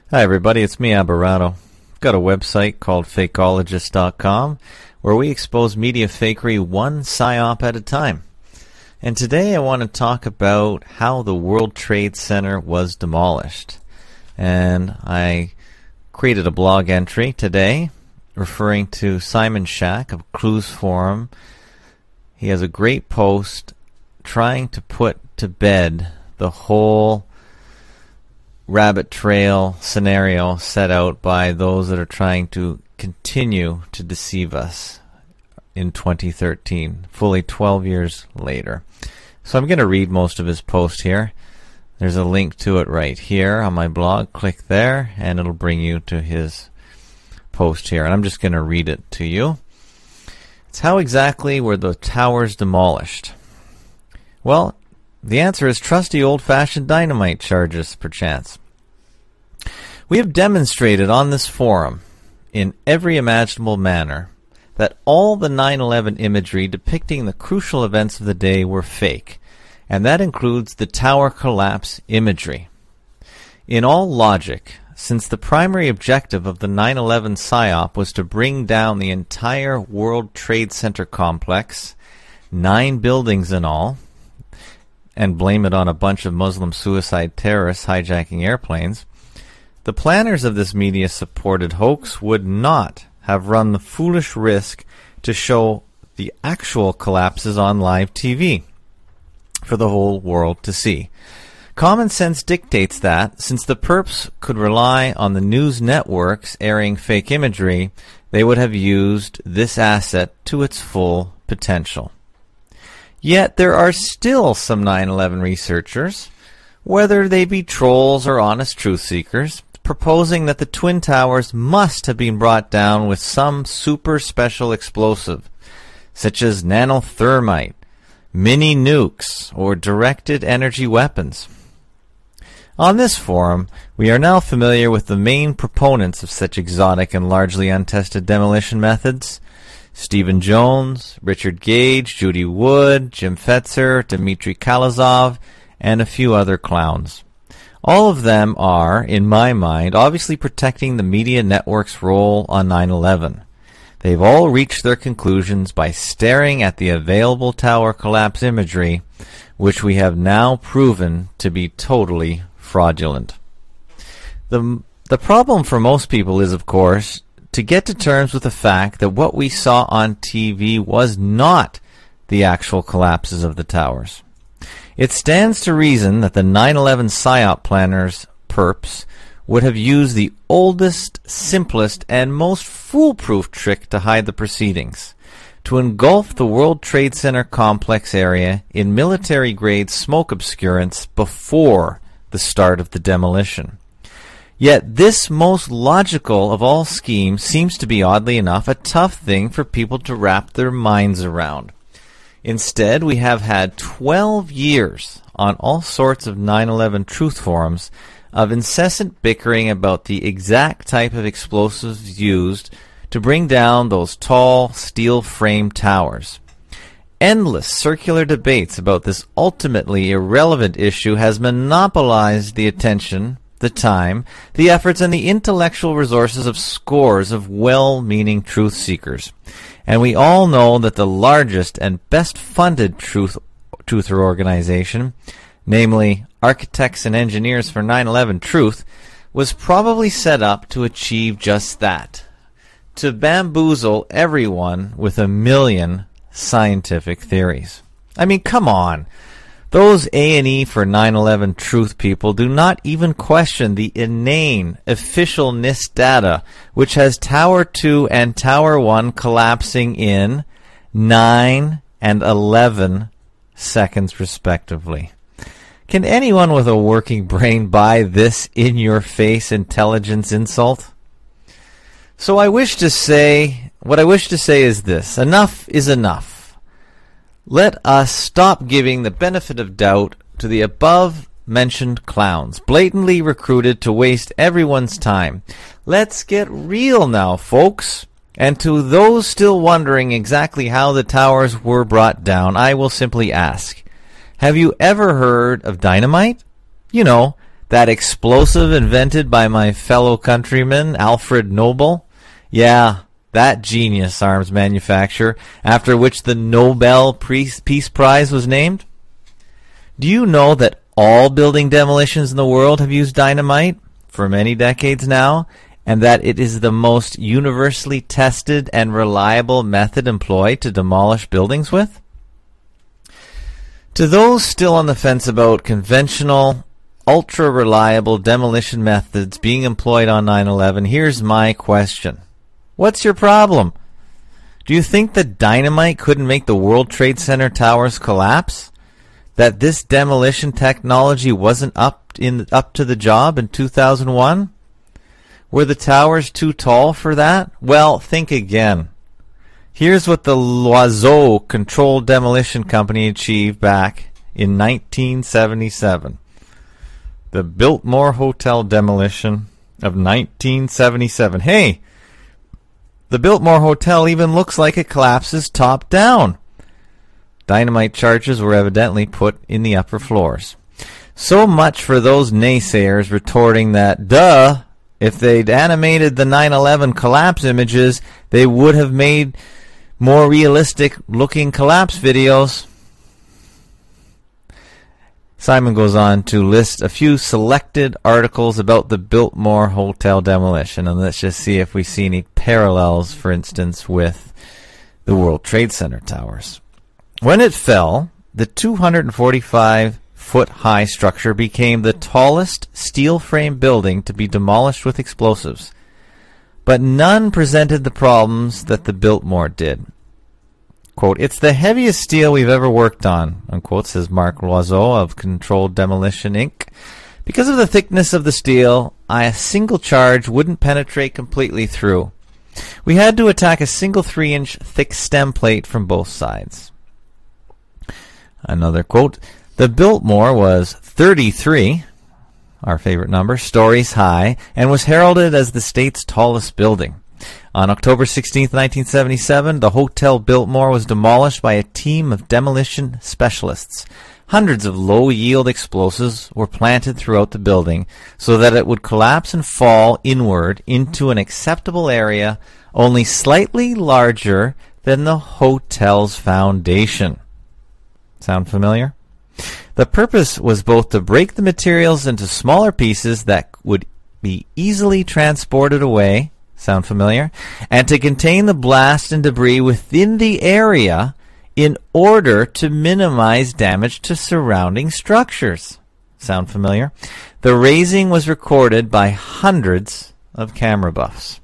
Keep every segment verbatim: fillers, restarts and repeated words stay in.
Hi everybody, it's me, Aberrato. I've got a website called fakeologist dot com where we expose media fakery one psyop at a time. And today I want to talk about how the World Trade Center was demolished. And I created a blog entry today referring to Simon Shack of Cruise Forum. He has a great post trying to put to bed the whole rabbit trail scenario set out by those that are trying to continue to deceive us in twenty thirteen, fully twelve years later. So I'm going to read most of his post here. There's a link to it right here on my blog. Click there and it'll bring you to his post here. And I'm just going to read it to you. It's how exactly were the towers demolished? Well, the answer is trusty old-fashioned dynamite charges, perchance. We have demonstrated on this forum, in every imaginable manner, that all the nine eleven imagery depicting the crucial events of the day were fake, and that includes the tower collapse imagery. In all logic, since the primary objective of the nine eleven psyop was to bring down the entire World Trade Center complex, nine buildings in all, and blame it on a bunch of Muslim suicide terrorists hijacking airplanes, the planners of this media-supported hoax would not have run the foolish risk to show the actual collapses on live T V for the whole world to see. Common sense dictates that, since the perps could rely on the news networks airing fake imagery, they would have used this asset to its full potential. Yet there are still some nine eleven researchers, whether they be trolls or honest truth seekers, proposing that the Twin Towers must have been brought down with some super special explosive, such as nanothermite, mini nukes, or directed energy weapons. On this forum, we are now familiar with the main proponents of such exotic and largely untested demolition methods: Stephen Jones, Richard Gage, Judy Wood, Jim Fetzer, Dmitry Kalazov, and a few other clowns. All of them are, in my mind, obviously protecting the media network's role on nine eleven. They've all reached their conclusions by staring at the available tower collapse imagery, which we have now proven to be totally fraudulent. The, the problem for most people is, of course, to get to terms with the fact that what we saw on T V was not the actual collapses of the towers. It stands to reason that the nine eleven psyop planners, perps, would have used the oldest, simplest, and most foolproof trick to hide the proceedings: to engulf the World Trade Center complex area in military-grade smoke obscurance before the start of the demolition. Yet this most logical of all schemes seems to be, oddly enough, a tough thing for people to wrap their minds around. Instead, we have had twelve years on all sorts of nine eleven truth forums of incessant bickering about the exact type of explosives used to bring down those tall, steel-framed towers. Endless circular debates about this ultimately irrelevant issue has monopolized the attention, the time, the efforts, and the intellectual resources of scores of well-meaning truth seekers. And we all know that the largest and best-funded truth truther organization, namely Architects and Engineers for nine eleven Truth, was probably set up to achieve just that: to bamboozle everyone with a million scientific theories. I mean, come on. Those A and E for nine eleven Truth people do not even question the inane official NIST data, which has Tower two and Tower one collapsing in nine and eleven seconds respectively. Can anyone with a working brain buy this in-your-face intelligence insult? So I wish to say, what I wish to say is this: enough is enough. Let us stop giving the benefit of doubt to the above-mentioned clowns, blatantly recruited to waste everyone's time. Let's get real now, folks. And to those still wondering exactly how the towers were brought down, I will simply ask, have you ever heard of dynamite? You know, That explosive invented by my fellow countryman, Alfred Nobel? Yeah, that genius arms manufacturer, after which the Nobel Peace Prize was named? Do you know that all building demolitions in the world have used dynamite for many decades now, and that it is the most universally tested and reliable method employed to demolish buildings with? To those still on the fence about conventional, ultra-reliable demolition methods being employed on nine eleven, here's my question. What's your problem? Do you think that dynamite couldn't make the World Trade Center towers collapse? That this demolition technology wasn't up in up to the job in two thousand one? Were the towers too tall for that? Well, think again. Here's what the Loiseau Controlled Demolition Company achieved back in nineteen seventy-seven. The Biltmore Hotel demolition of nineteen seventy-seven. Hey, the Biltmore Hotel even looks like it collapses top down. Dynamite charges were evidently put in the upper floors. So much for those naysayers retorting that, duh, if they'd animated the nine eleven collapse images, they would have made more realistic looking collapse videos. Simon goes on to list a few selected articles about the Biltmore Hotel demolition, and let's just see if we see any parallels, for instance, with the World Trade Center towers. When it fell, the two hundred forty-five foot high structure became the tallest steel frame building to be demolished with explosives, but none presented the problems that the Biltmore did. Quote, "It's the heaviest steel we've ever worked on," unquote, says Mark Loiseau of Controlled Demolition, Incorporated. "Because of the thickness of the steel, a single charge wouldn't penetrate completely through. We had to attack a single three inch thick stem plate from both sides." Another quote, "The Biltmore was thirty-three, our favorite number, stories high, and was heralded as the state's tallest building. On October sixteenth, nineteen seventy-seven, the Hotel Biltmore was demolished by a team of demolition specialists. Hundreds of low-yield explosives were planted throughout the building so that it would collapse and fall inward into an acceptable area only slightly larger than the hotel's foundation." Sound familiar? The purpose was both to break the materials into smaller pieces that would be easily transported away, sound familiar, and to contain the blast and debris within the area in order to minimize damage to surrounding structures. Sound familiar? The raising was recorded by hundreds of camera buffs.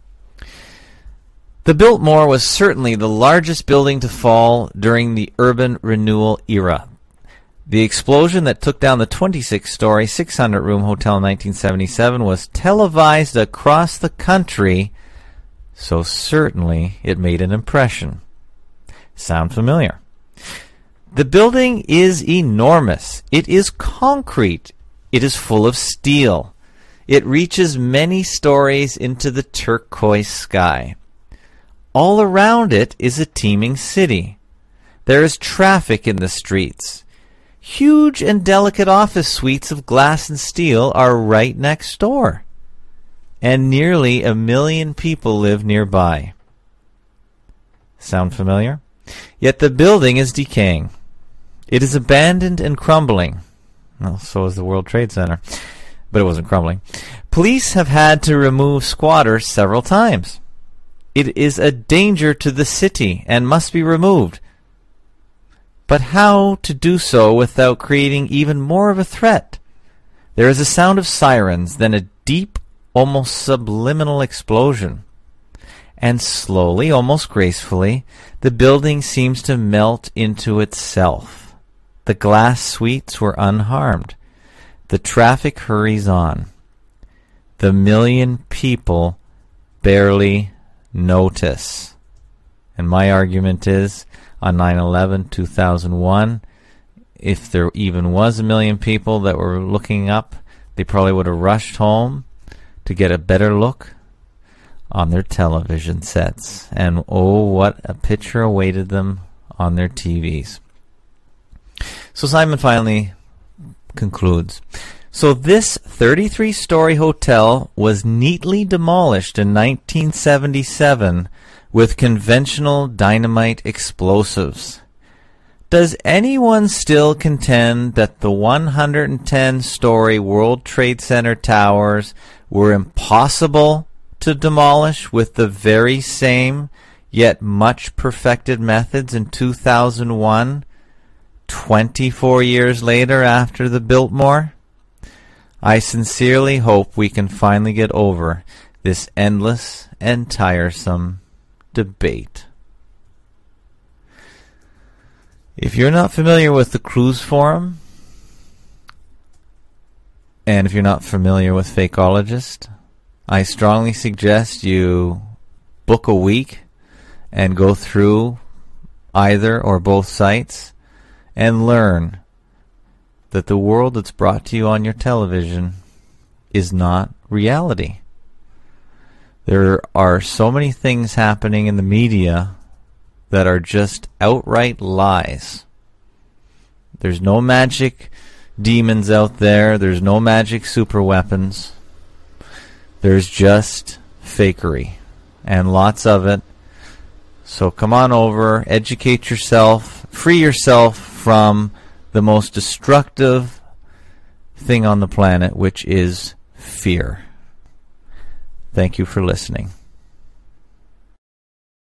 The Biltmore was certainly the largest building to fall during the urban renewal era. The explosion that took down the twenty-six story, six hundred room hotel in nineteen seventy-seven was televised across the country, so certainly it made an impression. Sound familiar? The building is enormous. It is concrete. It is full of steel. It reaches many stories into the turquoise sky. All around it is a teeming city. There is traffic in the streets. Huge and delicate office suites of glass and steel are right next door. And nearly a million people live nearby. Sound familiar? Yet the building is decaying. It is abandoned and crumbling. Well, so is the World Trade Center. But it wasn't crumbling. Police have had to remove squatters several times. It is a danger to the city and must be removed. But how to do so without creating even more of a threat? There is a sound of sirens, then a deep, almost subliminal explosion. And slowly, almost gracefully, the building seems to melt into itself. The glass suites were unharmed. The traffic hurries on. The million people barely notice. And my argument is, on nine eleven two thousand one, if there even was a million people that were looking up, they probably would have rushed home to get a better look on their television sets. And oh, what a picture awaited them on their T Vs. So Simon finally concludes, So this thirty-three story hotel was neatly demolished in nineteen seventy-seven with conventional dynamite explosives. Does anyone still contend that the one hundred ten story World Trade Center towers were impossible to demolish with the very same yet much perfected methods in two thousand one, twenty-four years later after the Biltmore? I sincerely hope we can finally get over this endless and tiresome debate. If you're not familiar with the Cruise Forum, and if you're not familiar with Fakeologist, I strongly suggest you book a week and go through either or both sites and learn that the world that's brought to you on your television is not reality. There are so many things happening in the media that are just outright lies. There's no magic demons out there. There's no magic super weapons. There's just fakery, and lots of it. So come on over, educate yourself, free yourself from the most destructive thing on the planet, which is fear. Thank you for listening.